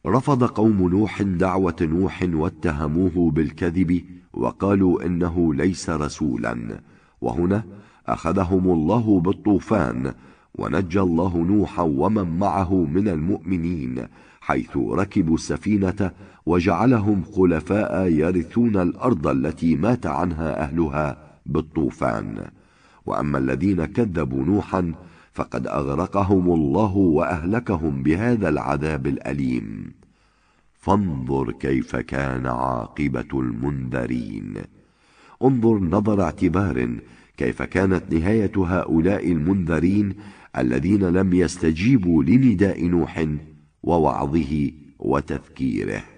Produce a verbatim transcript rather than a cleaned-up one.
رفض قوم نوح دعوة نوح واتهموه بالكذب وقالوا إنه ليس رسولا، وهنا أخذهم الله بالطوفان، ونجى الله نوحا ومن معه من المؤمنين، حيث ركبوا السفينة وجعلهم خلفاء يرثون الأرض التي مات عنها أهلها بالطوفان. وأما الذين كذبوا نوحا فقد أغرقهم الله وأهلكهم بهذا العذاب الأليم. فانظر كيف كان عاقبة المنذرين. انظر نظر اعتبار كيف كانت نهاية هؤلاء المنذرين الذين لم يستجيبوا لنداء نوح ووعظه وتذكيره.